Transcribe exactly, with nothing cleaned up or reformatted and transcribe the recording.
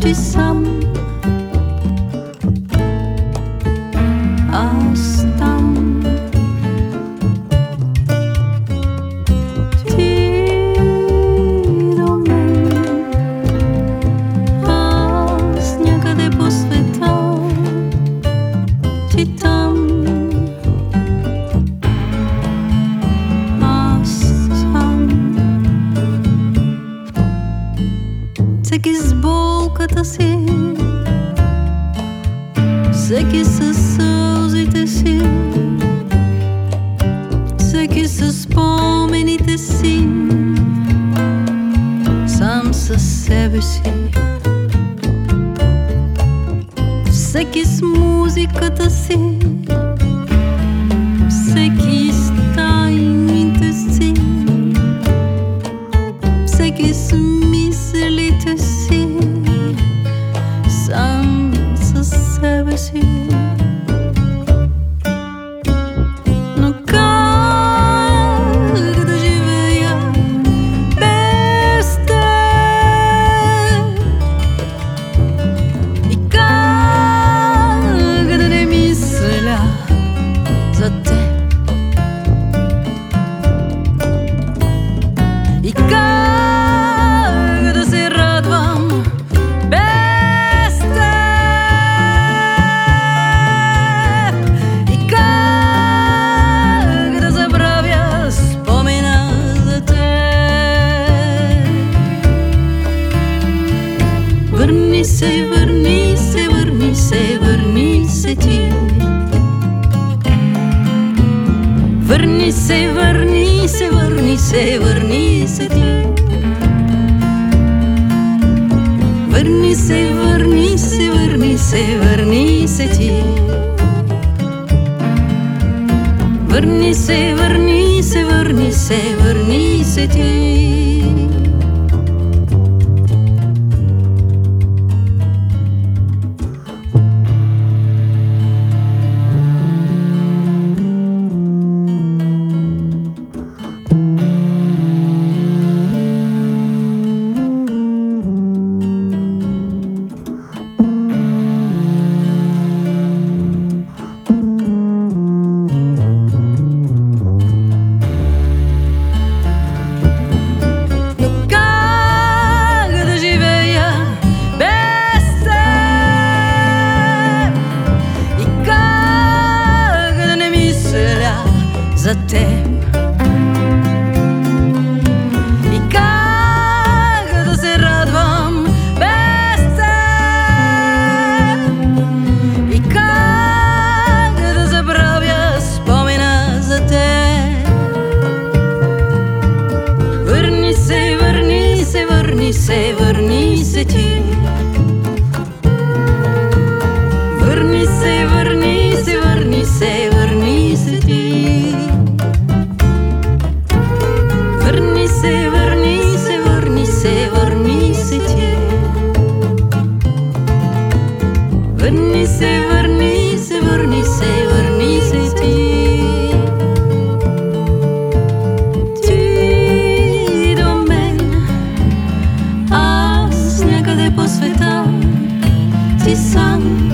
si sám, аз там. Ти до мен, аз някъде по света, ти там. Всеки с болката си, всеки със сълзите си, всеки със спомените си, сам със себе си. Всеки с музиката си, всеки с тайните си, всеки с мислите си, сам със себе си. Но как да живея без теб? И как да не мисля за теб? И как върни се, върни се, върни се, върни се ти. Върни се, върни се, върни се, върни се ти. Върни се, върни се, върни се, върни се ти. Върни се, върни се, върни се, върни се ти. За теб. И как да се радвам без теб? И как да забравя спомена за теб? Върни се, върни се, върни се, върни се ти. Върни се, върни се, върни се, върни се ти. Върни се, върни се, върни се, върни се ти. Върни се, върни се, върни се, върни се ти. Ти до мен, аз някъде по света, ти сам.